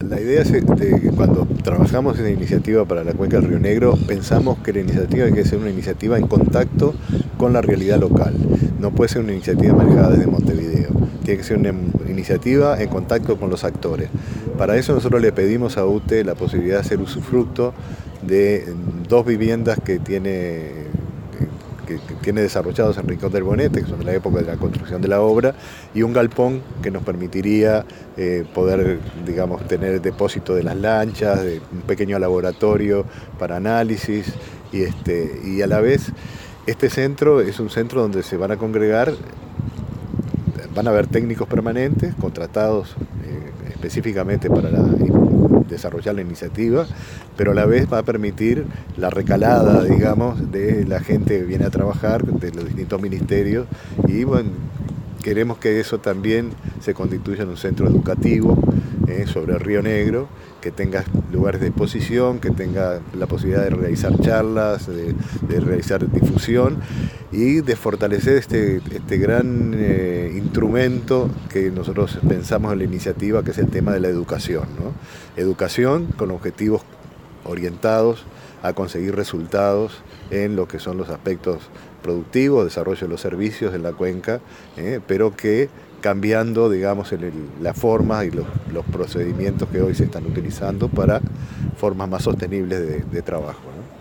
La idea es que cuando trabajamos en la iniciativa para la cuenca del Río Negro, pensamos que la iniciativa hay que ser una iniciativa en contacto con la realidad local. No puede ser una iniciativa manejada desde Montevideo. Tiene que ser una iniciativa en contacto con los actores. Para eso nosotros le pedimos a UTE la posibilidad de hacer usufructo de 2 viviendas que tiene desarrollados en Rincón del Bonete, que son de la época de la construcción de la obra, y un galpón que nos permitiría poder, digamos, tener depósito de las lanchas, de un pequeño laboratorio para análisis, y a la vez este centro es un centro donde se van a congregar, van a haber técnicos permanentes contratados específicamente para desarrollar la iniciativa, pero a la vez va a permitir la recalada, digamos, de la gente que viene a trabajar, de los distintos ministerios, y bueno, queremos que eso también se constituya en un centro educativo sobre el Río Negro, que tenga lugares de exposición, que tenga la posibilidad de realizar charlas, de realizar difusión y de fortalecer este gran instrumento que nosotros pensamos en la iniciativa, que es el tema de la educación, ¿no? Educación con objetivos orientados a conseguir resultados en lo que son los aspectos productivos, desarrollo de los servicios en la cuenca, pero que cambiando, digamos, la forma y los procedimientos que hoy se están utilizando para formas más sostenibles de trabajo.